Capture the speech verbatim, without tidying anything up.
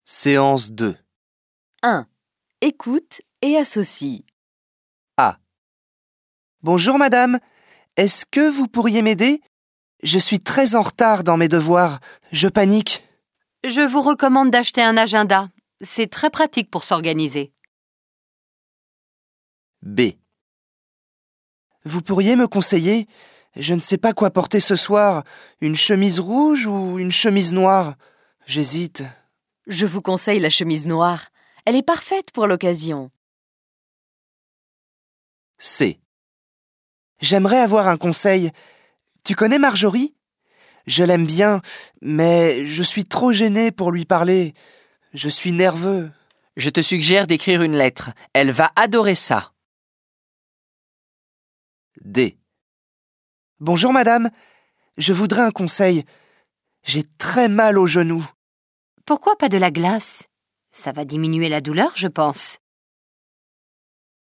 Séance deux. un. Écoute et associe. A. Bonjour madame, est-ce que vous pourriez m'aider? Je suis très en retard dans mes devoirs, je panique. Je vous recommande d'acheter un agenda. C'est très pratique pour s'organiser. B. Vous pourriez me conseiller? Je ne sais pas quoi porter ce soir, une chemise rouge ou une chemise noire? J'hésite. Je vous conseille la chemise noire. Elle est parfaite pour l'occasion. C. J'aimerais avoir un conseil. Tu connais Marjorie? Je l'aime bien, mais je suis trop gêné pour lui parler. Je suis nerveux. Je te suggère d'écrire une lettre. Elle va adorer ça. D. Bonjour madame, je voudrais un conseil. J'ai très mal au genou. Pourquoi pas de la glace? Ça va diminuer la douleur, je pense.